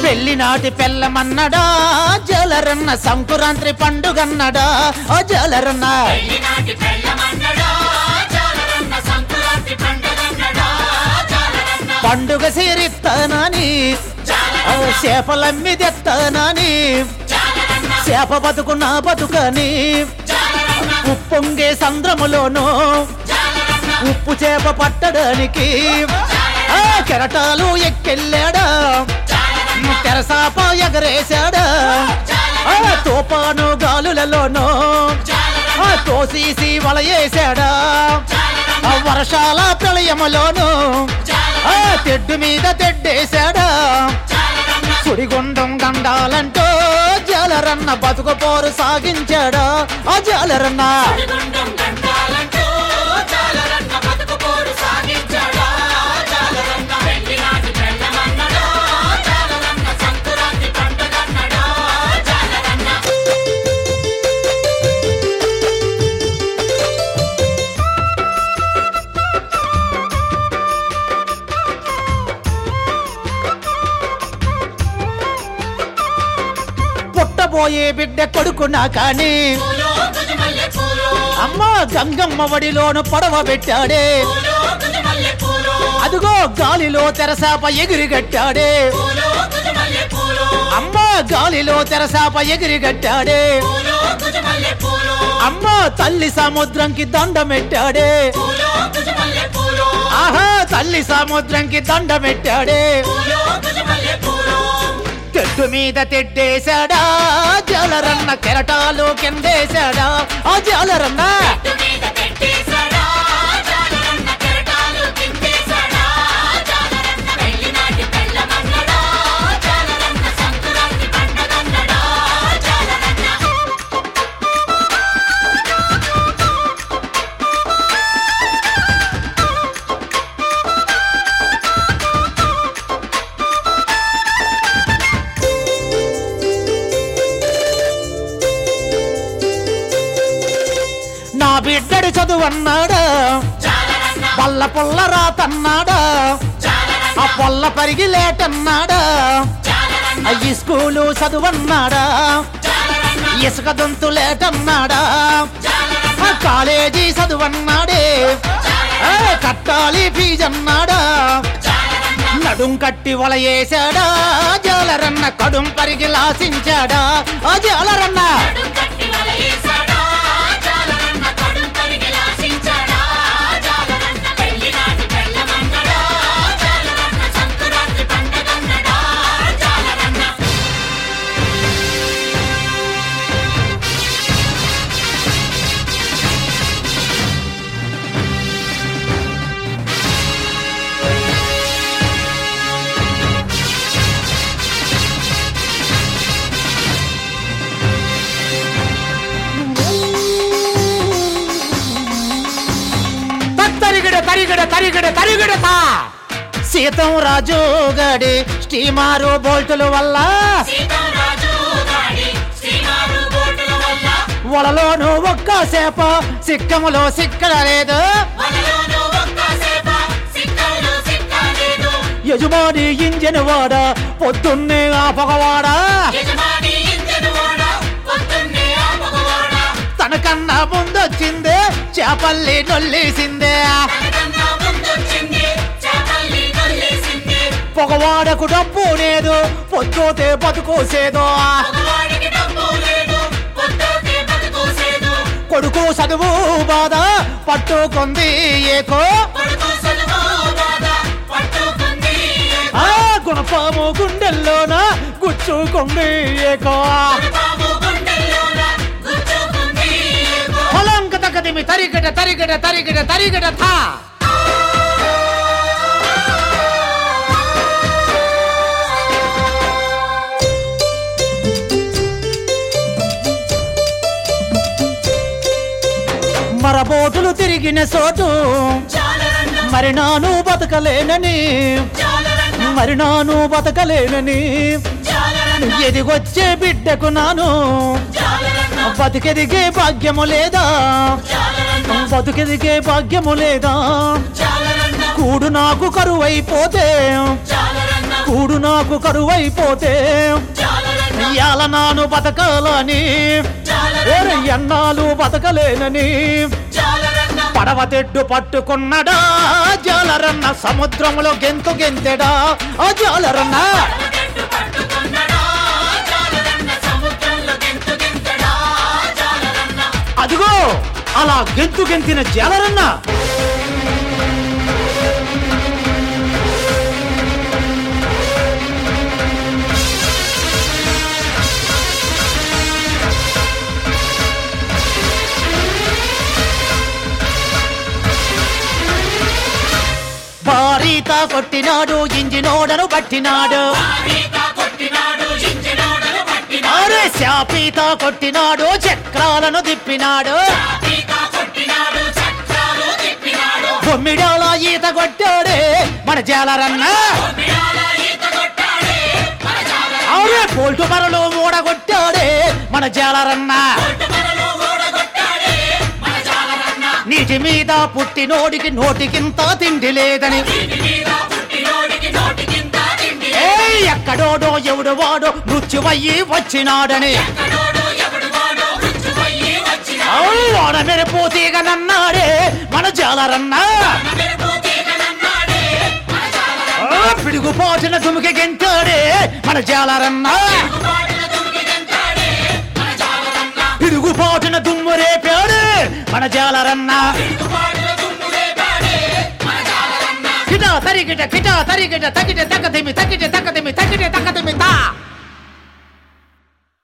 పెళ్లి నాటి పెళ్ళమన్నడా జాలరన్న సంకురాంత్రి పండుగన్నడా ఓ జాలరన్న పండుగ సీరిస్తానని చేపలమ్మి తెస్తానని చేప బతుకు నా బతుకని ఉప్పొంగే సంద్రములోనూ ఉప్పు చేప పట్టడానికి కెరటాలు ఎక్కెళ్ళాడా తెరసాప ఎగరేశాడా తోపాను గాలులలోనూ తోసీసి వలయేశాడా వర్షాల ప్రళయములోనూ తెడ్డు మీద తెడ్డేశాడా సుడిగుండం గండాలంటూ జాలరన్న బతుకు పోరు సాగించాడా ఆ జాలరన్న పుట్టబోయే బిడ్డ కొడుకున్నా కాని అమ్మ గంగమ్మ వడిలోను పడవ పెట్టాడే అదుగో గాలిలో తెరసాప ఎగిరిగట్టాడే అమ్మ గాలిలో తెరసాప ఎగిరిగట్టాడే అమ్మ తల్లి సముద్రంకి దండమెట్టాడే ఆహా తల్లి సముద్రంకి దండమెట్టాడే తెడ్డు మీద తెడ్డేశాడా జాలరన్న కెరటాలు కిందేశాడా ఆ జాలరన్న నా బిడ్డడు చదువన్నాడా పల్ల పొల్ల రాతన్నాడా ఆ పొల్ల పరిగి లేటన్నాడా ఈ స్కూలు చదువన్నాడా ఇసుక దొంతు లేటన్నాడా కాలేజీ చదువన్నాడే కట్టాలి ఫీజన్నాడా నడుం కట్టి వలయేశాడా జాలరన్న కడుం పరిగి లాసించాడా ఆ జాలరన్న తరిగడతా సీతం రాజు గడి స్టీమారు బోల్టుల వల్ల వలలోను ఒక్క సేప సిక్కములో సిక్కలేదు యజమాని ఇంజన్ వాడ పొద్దున్నే ఆపగవాడా తనకన్నా ముందొచ్చిందే చేపల్లి నొల్లేసిందే పొగవాడకు డబ్బు లేదు పొద్దుతే బతుకోసేదో కొడుకు చదువు బాధ పట్టుకుంది ఏకో గుణపాము గుండెల్లోన గుచ్చుకుంది ఏకో పొలంక తగ్గదిమి తరిగడ థా మరబోటులు తిరిగిన చోటు మరి నాను బతకలేనని ఎదిగొచ్చే బిడ్డకు నాను బతికెదిగే భాగ్యము లేదా కూడు నాకు కరువైపోతే కూడు నాకు కరువైపోతే ఇయాల నాను బతకాలని ఓరే ఎన్నాళ్ళు బతకలేనని పడవ తెడ్డు పట్టుకున్నడా జాలరన్న సముద్రంలో గెంతు గెంతెడా ఆ జాలరన్న అదిగో అలా గెంతు గెంతిన జాలరన్న భారీత కొట్టినాడు ఇంజినోడను పట్టినాడు అరే శాపీత కొట్టినాడు చక్రాలను తిప్పినాడు బొమ్మిడాల ఈత కొట్టాడే మన జాలరన్న అరే పోల్టు మరలు మూడగొట్టాడే మన జాలరన్న నీటి మీద పుట్టినోడికి నోటికింత తిండి లేదని ఎక్కడోడో ఎవడు వాడో మృత్యువయ్యి వచ్చినాడని వాడ మెరిపోతీగనన్నాడే మన జాలరన్న పిడుగుపోచిన దుమికి గెంటాడే మన జాలరన్న పిడుగుపోచిన దుమ్ము రేపాడే మన జాలరన్న కిట తరిగిట కిట తరిగిట తగిట తగదిమి తగిట తగదిమి తగిట తగదిమి తా